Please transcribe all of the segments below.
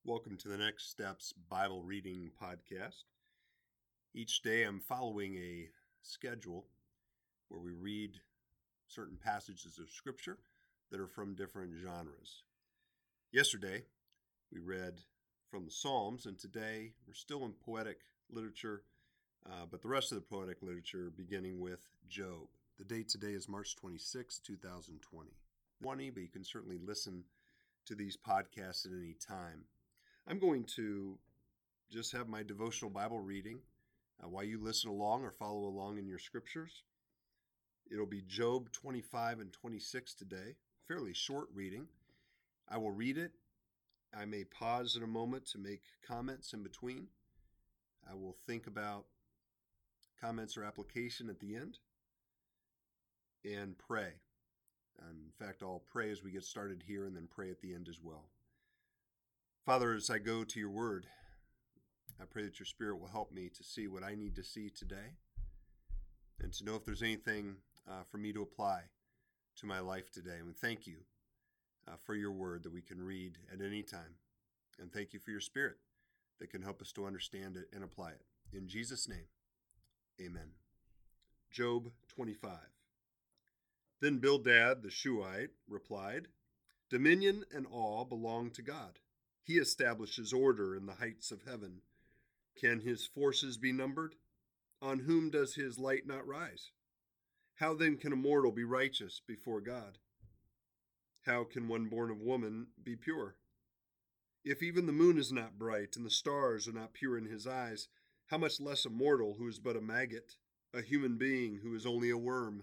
Welcome to the Next Steps Bible Reading Podcast. Each day I'm following a schedule where we read certain passages of Scripture that are from different genres. Yesterday we read from the Psalms, and today we're still in poetic literature, but the rest of the poetic literature beginning with Job. The date today is March 26, 2020. But you can certainly listen to these podcasts at any time. I'm going to just have my devotional Bible reading while you listen along or follow along in your scriptures. It'll be Job 25 and 26 today, fairly short reading. I will read it. I may pause in a moment to make comments in between. I will think about comments or application at the end and pray. In fact, I'll pray as we get started here and then pray at the end as well. Father, as I go to your word, I pray that your Spirit will help me to see what I need to see today and to know if there's anything for me to apply to my life today. And thank you for your word that we can read at any time. And thank you for your Spirit that can help us to understand it and apply it. In Jesus' name, amen. Job 25. Then Bildad the Shuhite replied, "Dominion and awe belong to God. He establishes order in the heights of heaven. Can his forces be numbered? On whom does his light not rise? How then can a mortal be righteous before God? How can one born of woman be pure? If even the moon is not bright and the stars are not pure in his eyes, how much less a mortal who is but a maggot, a human being who is only a worm?"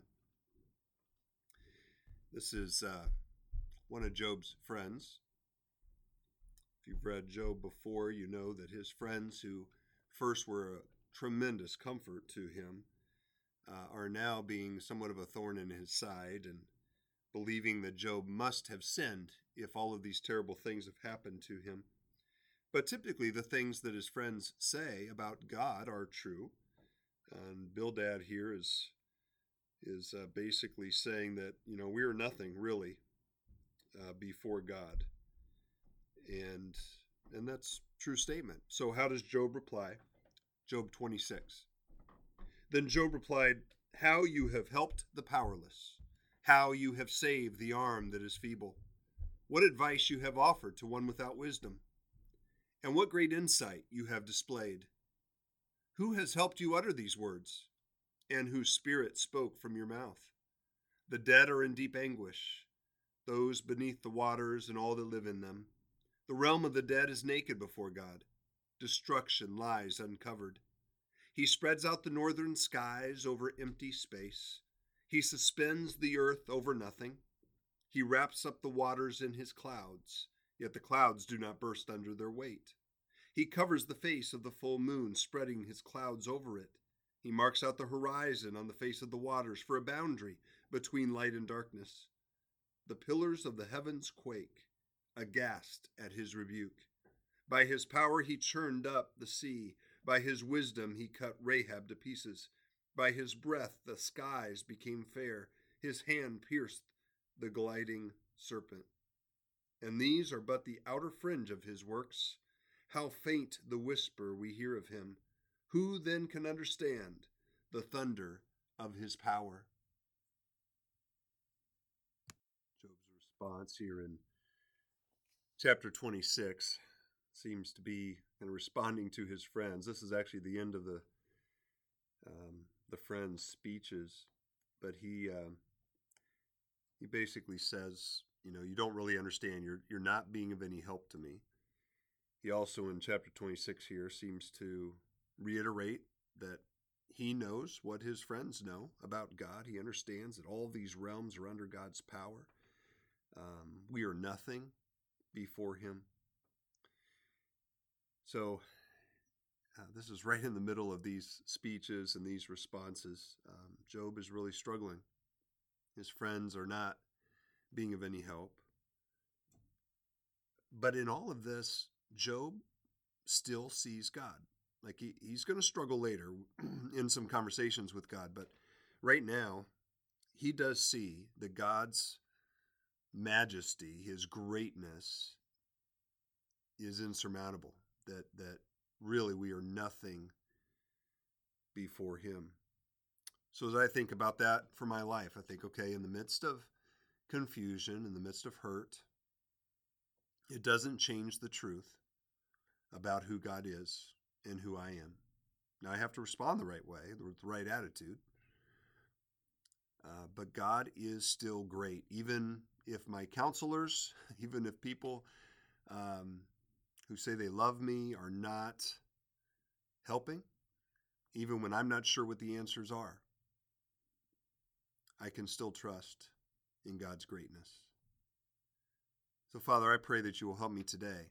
This is one of Job's friends. If you've read Job before, you know that his friends who first were a tremendous comfort to him are now being somewhat of a thorn in his side and believing that Job must have sinned if all of these terrible things have happened to him. But typically the things that his friends say about God are true. And Bildad here is basically saying that, we are nothing really before God. And that's a true statement. So how does Job reply? Job 26. Then Job replied, "How you have helped the powerless, how you have saved the arm that is feeble. What advice you have offered to one without wisdom, and what great insight you have displayed. Who has helped you utter these words, and whose spirit spoke from your mouth? The dead are in deep anguish, those beneath the waters and all that live in them. The realm of the dead is naked before God. Destruction lies uncovered. He spreads out the northern skies over empty space. He suspends the earth over nothing. He wraps up the waters in his clouds, yet the clouds do not burst under their weight. He covers the face of the full moon, spreading his clouds over it. He marks out the horizon on the face of the waters for a boundary between light and darkness. The pillars of the heavens quake, aghast at his rebuke. By his power he churned up the sea. By his wisdom he cut Rahab to pieces. By his breath the skies became fair. His hand pierced the gliding serpent. And these are but the outer fringe of his works. How faint the whisper we hear of him. Who then can understand the thunder of his power?" Job's response here in Chapter 26 seems to be responding to his friends. This is actually the end of the friends' speeches, but he basically says, you don't really understand. You're not being of any help to me. He also in chapter 26 here seems to reiterate that he knows what his friends know about God. He understands that all these realms are under God's power. We are nothing before him. So this is right in the middle of these speeches and these responses. Job is really struggling. His friends are not being of any help. But in all of this, Job still sees God. Like he's going to struggle later in some conversations with God. But right now, he does see that God's majesty, his greatness, is insurmountable, that really we are nothing before him. So as I think about that for my life, I think, okay, in the midst of confusion, in the midst of hurt, it doesn't change the truth about who God is and who I am. Now, I have to respond the right way, with the right attitude. But God is still great, even if my counselors, even if people who say they love me are not helping, even when I'm not sure what the answers are. I can still trust in God's greatness. So, Father, I pray that you will help me today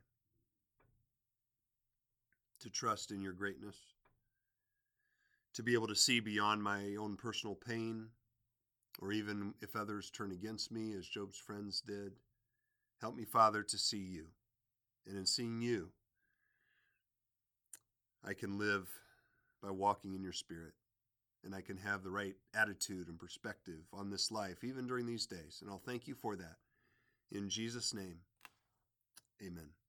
to trust in your greatness, to be able to see beyond my own personal pain, or even if others turn against me, as Job's friends did. Help me, Father, to see you. And in seeing you, I can live by walking in your Spirit. And I can have the right attitude and perspective on this life, even during these days. And I'll thank you for that. In Jesus' name, amen.